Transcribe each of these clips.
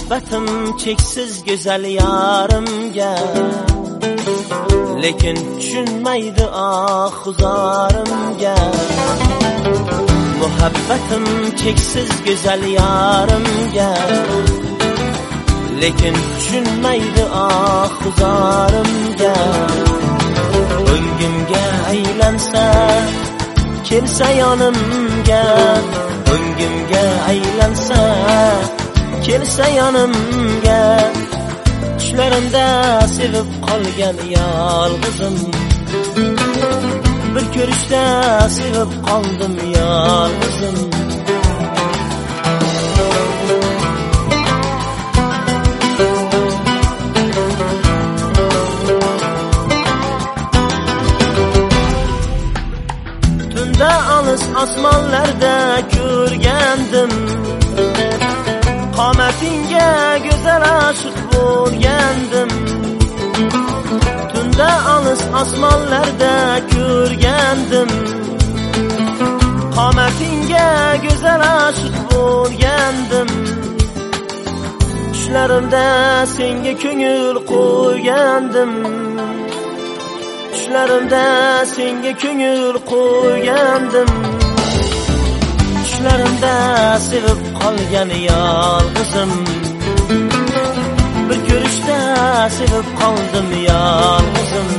Muhabbatim cheksiz go'zal yarimga, lekin tushunmaydi ohuzorimga. Muhabbatim cheksiz go'zal yarimga, lekin tushunmaydi ohuzorimga. O'ngimga aylansa, kelsa yonimga, o'ngimga aylansa, kelsa yonimga. Tushlarimda sevib qolgan yolg'izim, bir ko'rishda sevib qoldim yolg'izim. Tunda olis osmonlarda ko'rgandim, qomatingga go'zal oshiq bo'lgandim. Tunda olis osmonlarda ko'rgandim, qomatingga go'zal oshiq bo'lgandim. Tushlarimda senga ko'ngil qo'ygandim, tushlarimda senga ko'ngil qo'ygandim. Tushlarimda sevib qolgan yolg'izim, bir ko'rishda sevib qoldim yolg'izim.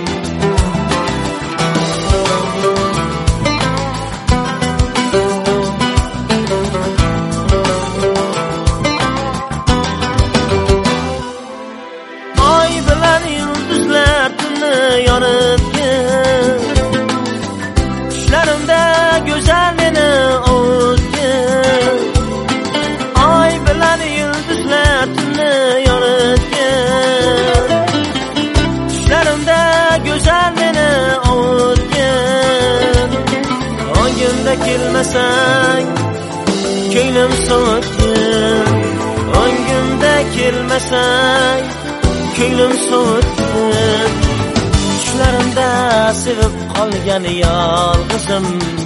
Oy bilan yulduzlar tunni yoritgan, tushlarimda go'zal meni ovutgan. Oy bilan yulduzlar tunni yoritgan, tushlarimda go'zal meni ovutgan. O'ngimda kelmasang, ko'nglim sovutgan. O'ngimda kelmasang, ko'nglim sovutgan. Tushlarimda sevib qolgan yolg'izim,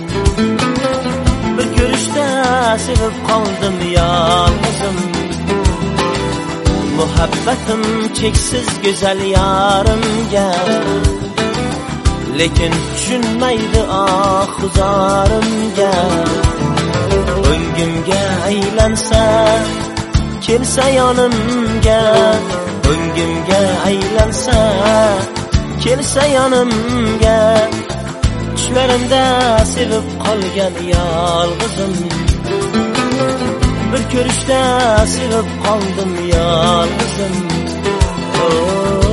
bir ko'rishda sevib qoldim yolg'izim. Muhabbatim cheksiz go'zal yarimga, lekin tushunmaydi ohuzorimga. O'ngimga aylansa, kelsa yonimga, o'ngimga aylansa, kelsa yonimga. Tushlarimda sevib qolgan yolg'izim, bir ko'rishda sevib qoldim yolg'izim.